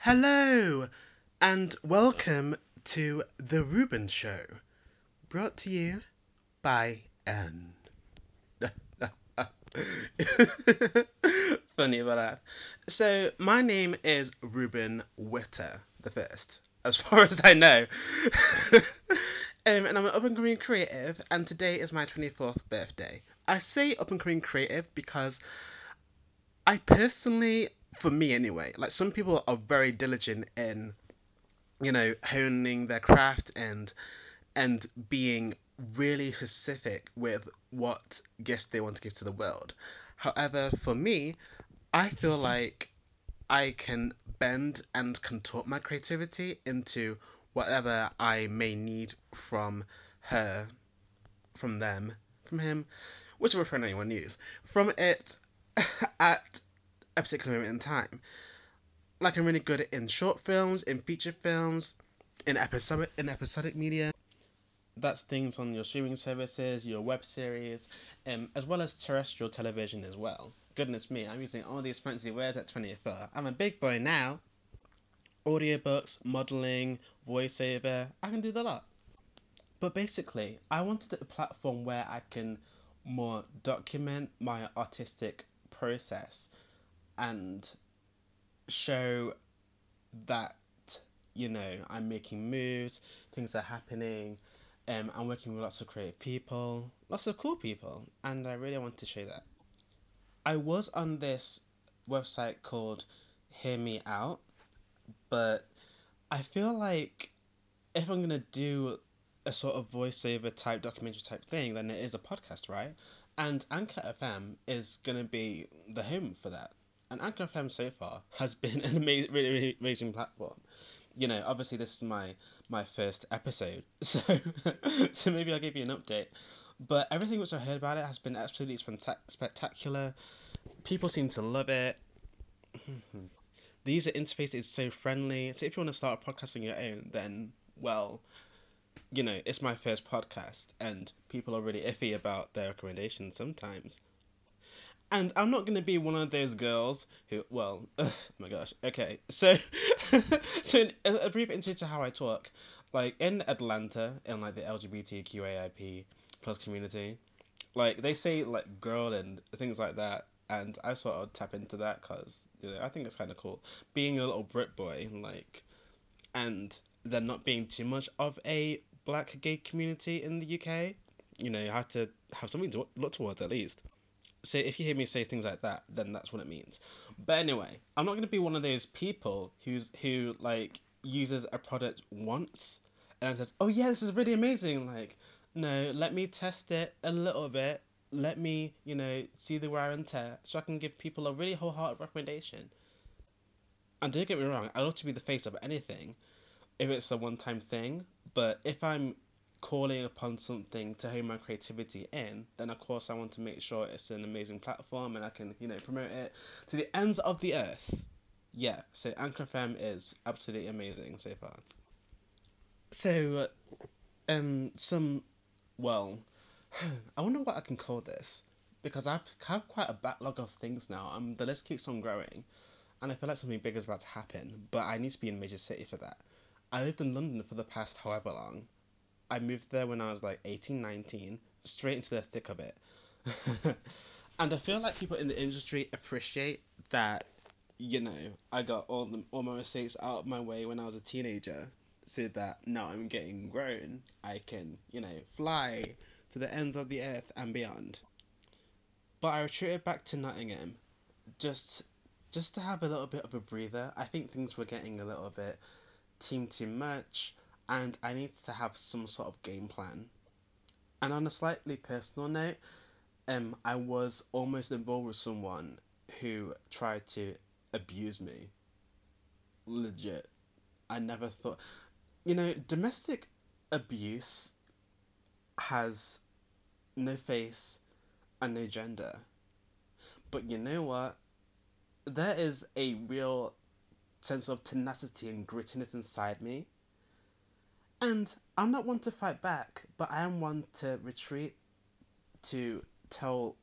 Hello, and welcome to The Ruben Show, brought to you by N. Funny about that. So, my name is Ruben Witter the First, as far as I know. And I'm an up and coming creative, and today is my 24th birthday. I say up and coming creative because I personally, for me anyway, like some people are very diligent in honing their craft and being really specific with what gift they want to give to the world. However, for me, I feel like I can bend and contort my creativity into whatever I may need from her, from them, from him, whichever pronoun you want to use, from it at a particular moment in time. Like I'm really good in short films, in feature films, in episodic media. That's things on your streaming services, your web series, as well as terrestrial television as well. Goodness me, I'm using all these fancy words at 24. I'm a big boy now. Audiobooks, modelling, voiceover, I can do the lot. But basically, I wanted a platform where I can more document my artistic process and show that I'm making moves, things are happening. I'm working with lots of creative people, lots of cool people, and I really want to show that. I was on this website called Hear Me Out, but I feel like if I'm gonna do a sort of voiceover type documentary type thing, then it is a podcast, right? And Anchor FM is gonna be the home for that. And Anchor FM so far has been an amazing, really, really amazing platform. Obviously this is my first episode, so so maybe I'll give you an update. But everything which I heard about it has been absolutely spectacular. People seem to love it. The user interface is so friendly. So if you want to start a podcast on your own, then well, it's my first podcast, and people are really iffy about their recommendations sometimes. And I'm not going to be one of those girls who, well, oh my gosh. Okay, so, so a brief intro to how I talk. Like in Atlanta, in like the LGBTQAIP plus community, like they say like girl and things like that, and I sort of tap into that because I think it's kind of cool being a little Brit boy, like, and there not being too much of a black gay community in the UK. You have to have something to look towards at least. So if you hear me say things like that, then that's what it means. But anyway, I'm not going to be one of those people who like uses a product once and then says, "Oh yeah, this is really amazing." Like, no, let me test it a little bit. Let me, see the wear and tear, so I can give people a really wholehearted recommendation. And don't get me wrong, I love to be the face of anything, if it's a one-time thing. But if I'm calling upon something to hone my creativity in, then of course I want to make sure it's an amazing platform and I can, promote it to the ends of the earth. Yeah, so Anchor FM is absolutely amazing so far. So, some, well, I wonder what I can call this because I've have quite a backlog of things now. The list keeps on growing, and I feel like something big is about to happen. But I need to be in a major city for that. I lived in London for the past however long. I moved there when I was like 18, 19, straight into the thick of it. And I feel like people in the industry appreciate that, I got all my mistakes out of my way when I was a teenager, so that now I'm getting grown, I can, fly to the ends of the earth and beyond. But I retreated back to Nottingham just just to have a little bit of a breather. I think things were getting a little bit team too much, and I need to have some sort of game plan. And on a slightly personal note, I was almost involved with someone who tried to abuse me. Legit. I never thought. Domestic abuse has no face and no gender. But you know what? There is a real sense of tenacity and grittiness inside me. And I'm not one to fight back, but I am one to retreat to tell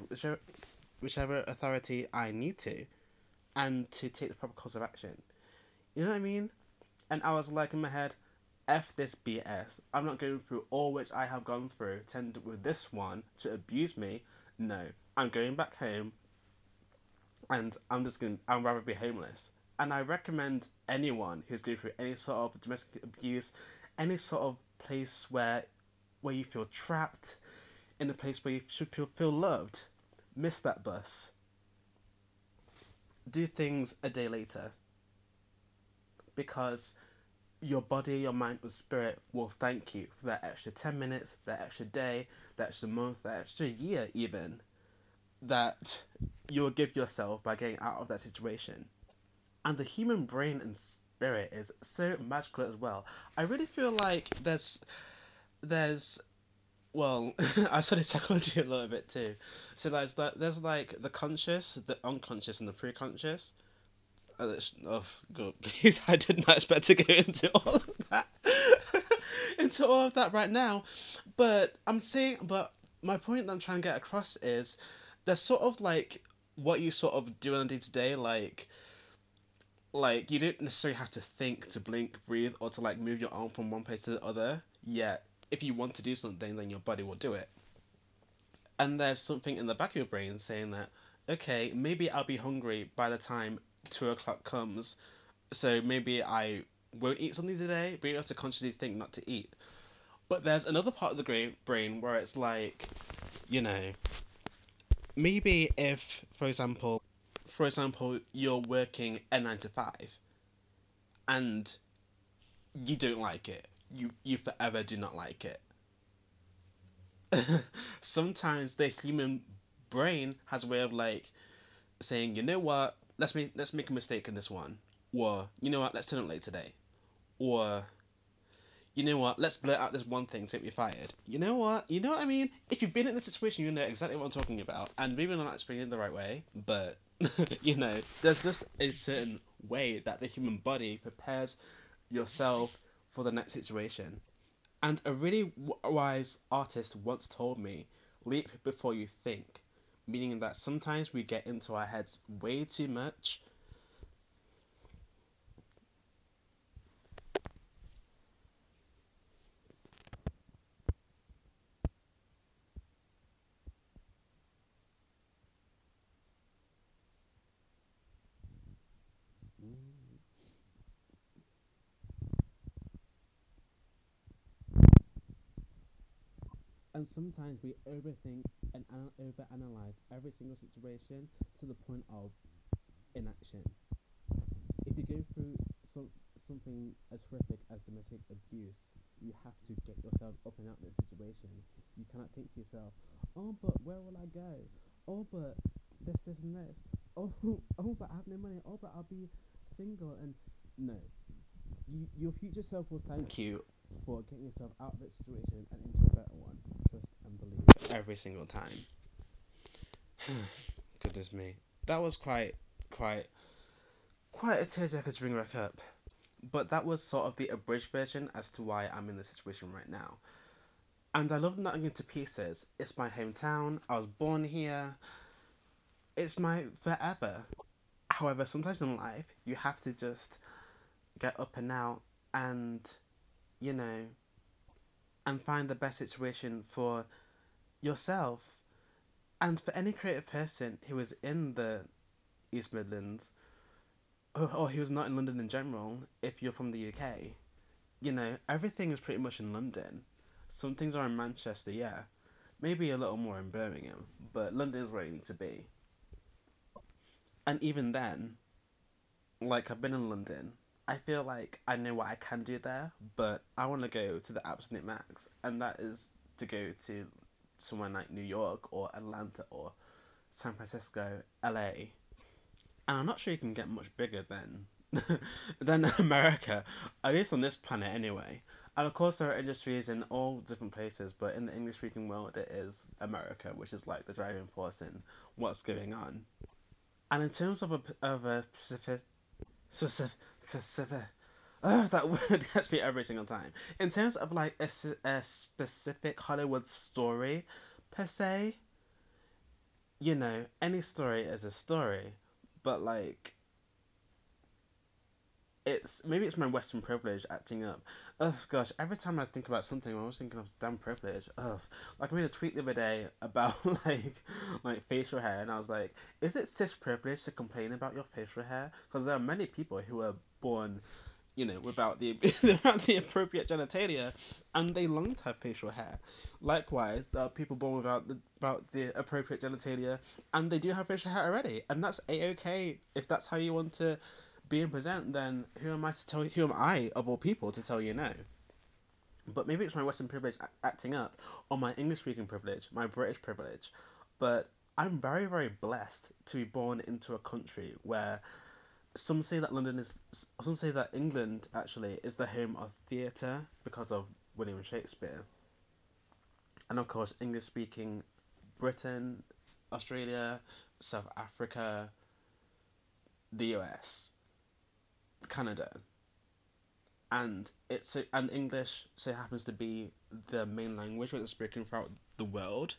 whichever authority I need to, and to take the proper course of action. You know what I mean? And I was like in my head, F this BS. I'm not going through all which I have gone through, tend with this one to abuse me. No. I'm going back home and I'd rather be homeless. And I recommend anyone who's going through any sort of domestic abuse, any sort of place where you feel trapped, in a place where you should feel loved, miss that bus. Do things a day later. Because your body, your mind, your spirit will thank you for that extra 10 minutes, that extra day, that extra month, that extra year, even, that you'll give yourself by getting out of that situation. And the human brain and spirit is so magical as well. I really feel like there's well, I studied psychology a little bit too. So there's like the conscious, the unconscious, and the pre-conscious. Oh god, please! I did not expect to go into all of that, into all of that right now. But my point that I'm trying to get across is, there's sort of like what you sort of do on a day to day, like you don't necessarily have to think to blink, breathe, or to like move your arm from one place to the other. Yet, if you want to do something, then your body will do it. And there's something in the back of your brain saying that, okay, maybe I'll be hungry by the time 2 o'clock comes, so maybe I won't eat something today, but you don't have to consciously think not to eat. But there's another part of the brain where it's like, you know, maybe if, for example, you're working a 9 to 5 and you don't like it, you forever do not like it. Sometimes the human brain has a way of like saying, you know what, let's make a mistake in this one, or you know what, let's turn up late today, or you know what, let's blurt out this one thing to get me fired. You know what I mean? If you've been in this situation, you know exactly what I'm talking about, and maybe I'm not explaining it the right way, but there's just a certain way that the human body prepares yourself for the next situation. And a really wise artist once told me, leap before you think, meaning that sometimes we get into our heads way too much. And sometimes we overthink and overanalyze every single situation to the point of inaction. If you go through something as horrific as domestic abuse, you have to get yourself up and out of the situation. You cannot think to yourself, oh, but where will I go? Oh, but this, and this. Oh, oh, but I have no money. Oh, but I'll be single. And no, your future self will thank you for getting yourself out of that situation and into a better one. Trust and believe every single time. Goodness me, that was quite, quite a tearjerker to bring back up. But that was sort of the abridged version as to why I'm in this situation right now. And I love Nottingham to pieces. It's my hometown. I was born here. It's my forever. However, sometimes in life, you have to just get up and out and, you know, and find the best situation for yourself. And for any creative person who is in the East Midlands, or who is not in London in general, if you're from the UK, everything is pretty much in London. Some things are in Manchester, yeah. Maybe a little more in Birmingham, but London is where you need to be. And even then, like I've been in London, I feel like I know what I can do there, but I want to go to the absolute max, and that is to go to somewhere like New York or Atlanta or San Francisco, LA. And I'm not sure you can get much bigger than than America, at least on this planet anyway. And of course, there are industries in all different places, but in the English speaking world, it is America, which is like the driving force in what's going on. And in terms of a specific, oh, that word gets me every single time. In terms of like a specific Hollywood story, per se, any story is a story, but like maybe it's my Western privilege acting up. Oh gosh, every time I think about something, I'm always thinking of damn privilege. Ugh. Like I made a tweet the other day about like facial hair, and I was like, is it cis privilege to complain about your facial hair? Because there are many people who are born, without the without the appropriate genitalia, and they long to have facial hair. Likewise, there are people born without the appropriate genitalia, and they do have facial hair already, and that's a okay if that's how you want to be and present. Then who am I to tell? Who am I of all people to tell you no? But maybe it's my Western privilege acting up, or my English speaking privilege, my British privilege. But I'm very, very blessed to be born into a country where some say that England actually is the home of theatre because of William Shakespeare. And of course, English speaking Britain, Australia, South Africa, the US, Canada, and English so happens to be the main language which is spoken throughout the world.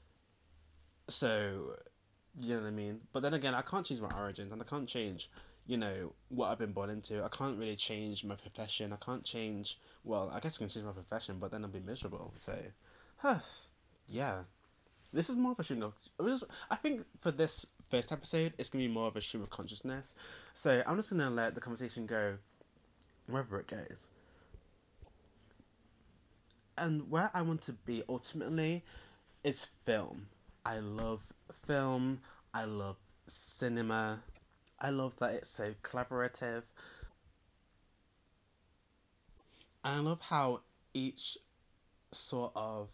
So you know what I mean. But then again, I can't change my origins, and I can't change, what I've been born into. I can't really change my profession. I can't change. Well, I guess I can change my profession, but then I'll be miserable. So, huh, yeah. This is more of a stream of. I think for this first episode, it's gonna be more of a stream of consciousness. So I'm just gonna let the conversation go wherever it goes. And where I want to be ultimately is film. I love film. I love cinema. I love that it's so collaborative. And I love how each sort of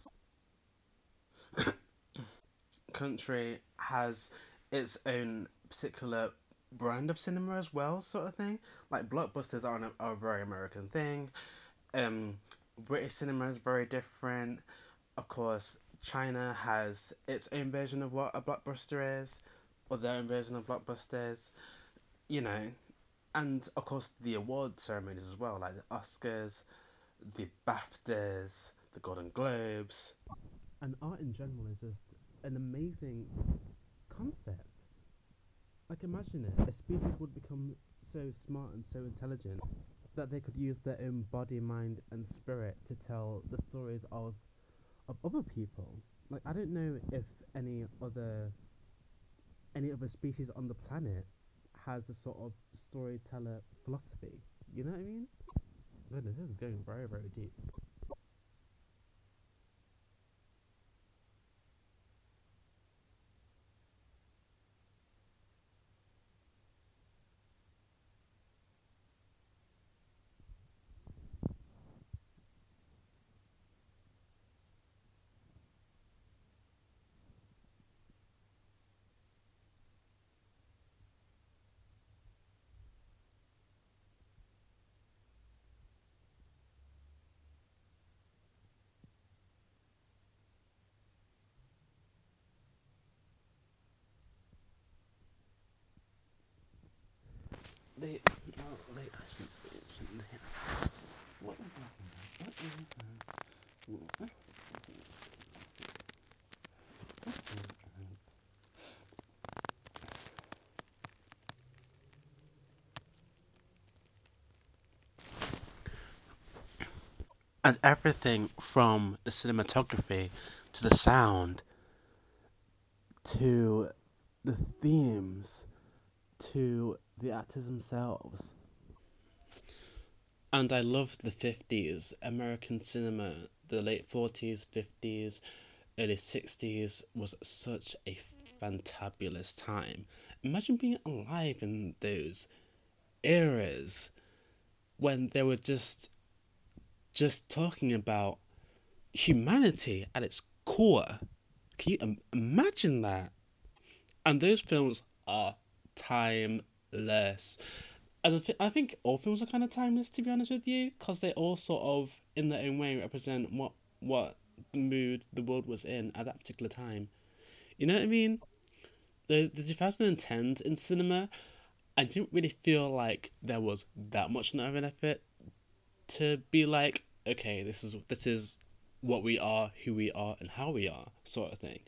country has its own particular brand of cinema as well, sort of thing. Like blockbusters are a very American thing. Um, British cinema is very different. Of course, China has its own version of what a blockbuster is, or their own version of blockbusters. You know, and of course the award ceremonies as well, like the Oscars, the BAFTAs, the Golden Globes. And art in general is just an amazing concept. Like imagine it, a species would become so smart and so intelligent that they could use their own body, mind, and spirit to tell the stories of other people. Like I don't know if any other species on the planet has the sort of storyteller philosophy. You know what I mean? Goodness, this is going very, very deep. They, they asked me what and everything from the cinematography to the sound to the themes to the actors themselves. And I loved the 50s, American cinema, the late 40s, 50s, early 60s was such a fantabulous time. Imagine being alive in those eras when they were just talking about humanity at its core. Can you imagine that? And those films are timeless. And I think all films are kind of timeless, to be honest with you, because they all sort of, in their own way, represent what mood the world was in at that particular time. You know what I mean? The 2010s in cinema, I didn't really feel like there was that much of an effort to be like, okay, this is what we are, who we are, and how we are, sort of thing.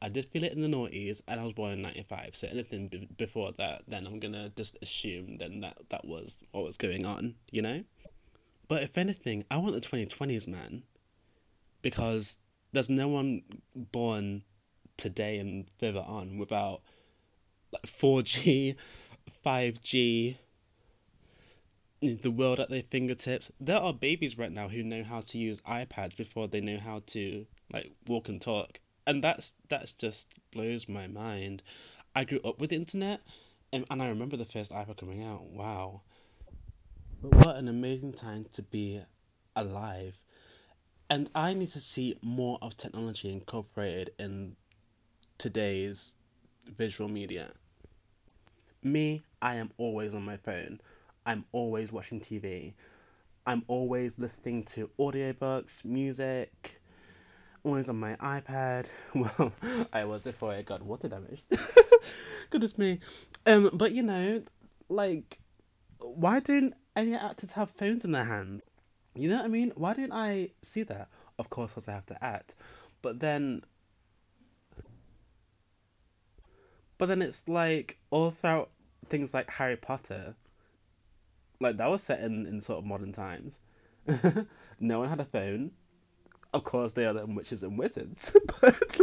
I did feel it in the noughties, and I was born in 95, so anything before that, then I'm gonna just assume then that was what was going on, you know? But if anything, I want the 2020s, man, because there's no one born today and further on without like 4G, 5G, the world at their fingertips. There are babies right now who know how to use iPads before they know how to like walk and talk, and that's just blows my mind. I grew up with the internet, and I remember the first iPad coming out. Wow, but what an amazing time to be alive! And I need to see more of technology incorporated in today's visual media. Me, I am always on my phone. I'm always watching TV. I'm always listening to audiobooks, music, always on my iPad. Well, I was before I got water damage. Goodness me. But you know, like, why don't any actors have phones in their hands? You know what I mean? Why don't I see that? Of course, because I have to act. But then, but then it's like all throughout things like Harry Potter, like that was set in sort of modern times. No one had a phone. Of course, they are the witches and wizards, but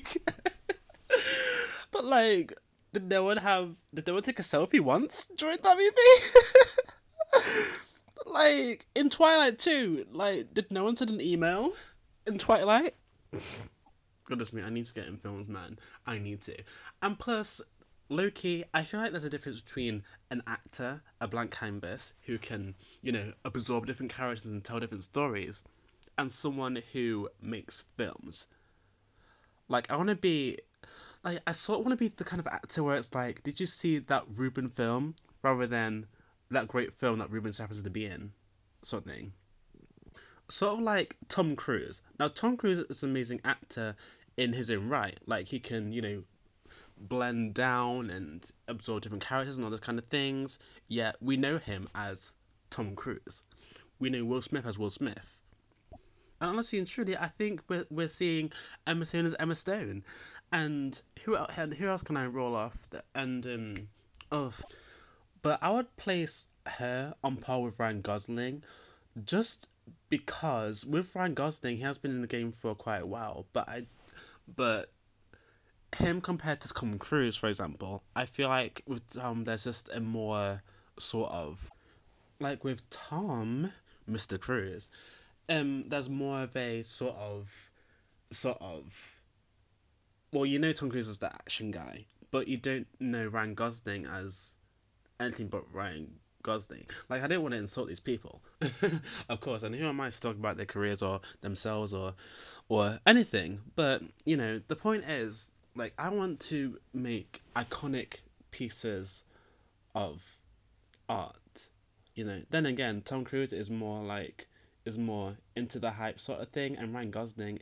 but like, Did no one take a selfie once during that movie? Like in Twilight too. Like, did no one send an email in Twilight? Goodness me, I need to get in films, man. I need to. And plus, low key, I feel like there's a difference between an actor, a blank canvas, who can, absorb different characters and tell different stories, and someone who makes films. Like, I want to be. Like, I sort of want to be the kind of actor where it's like, did you see that Ruben film? Rather than that great film that Ruben happens to be in. Sort of thing. Sort of like Tom Cruise. Now, Tom Cruise is an amazing actor in his own right. Like, he can, blend down and absorb different characters and all those kind of things. Yet we know him as Tom Cruise. We know Will Smith as Will Smith. And honestly and truly, I think we're seeing Emma Stone as Emma Stone. And who else can I roll off? Of, but I would place her on par with Ryan Gosling, just because with Ryan Gosling, he has been in the game for quite a while. But him compared to Tom Cruise, for example, I feel like with Tom, there's just a more sort of like with Tom, Mr. Cruise, there's more of a sort of. Well, Tom Cruise is the action guy, but you don't know Ryan Gosling as anything but Ryan Gosling. Like, I don't want to insult these people, of course, and who am I to talk about their careers or themselves or anything? But the point is, like, I want to make iconic pieces of art. Then again, Tom Cruise is more into the hype sort of thing, and Ryan Gosling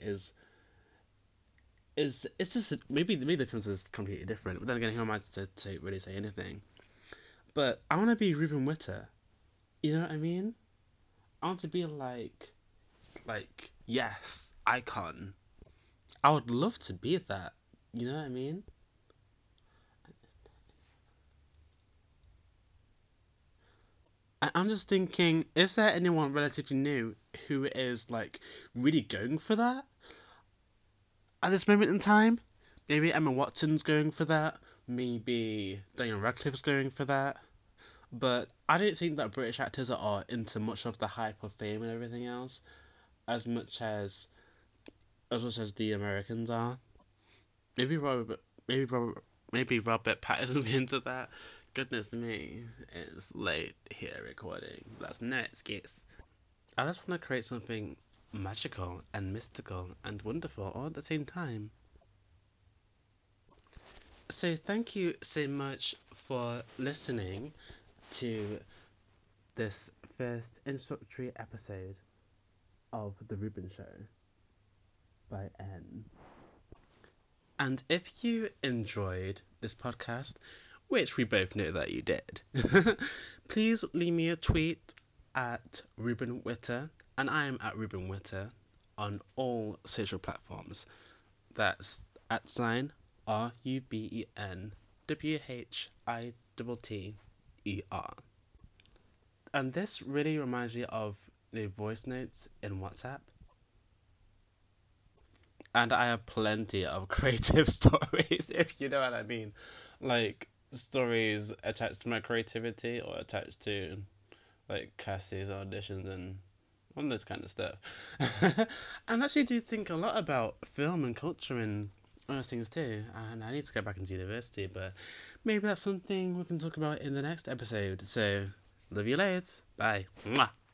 is it's just maybe the films is completely different. But then again, who am I to really say anything? But I want to be Ruben Witter. You know what I mean? I want to be like yes, icon. I would love to be that. You know what I mean? I'm just thinking, is there anyone relatively new who is like really going for that at this moment in time? Maybe Emma Watson's going for that. Maybe Daniel Radcliffe's going for that. But I don't think that British actors are into much of the hype of fame and everything else as much as the Americans are. Maybe maybe Robert Pattinson's into that. Goodness me, it's late here recording. That's no excuse. I just want to create something magical and mystical and wonderful all at the same time. So thank you so much for listening to this first introductory episode of The Ruben Show by N. And if you enjoyed this podcast, which we both know that you did, please leave me a tweet at Ruben Witter, and I am at Ruben Witter on all social platforms. That's at sign RUBEN WHITTER. And this really reminds me of the voice notes in WhatsApp. And I have plenty of creative stories, if you know what I mean. Like, stories attached to my creativity or attached to, like, castings, auditions, and all this kind of stuff. And I actually do think a lot about film and culture and those things too. And I need to go back into university, but maybe that's something we can talk about in the next episode. So, love you loads. Bye. Mwah.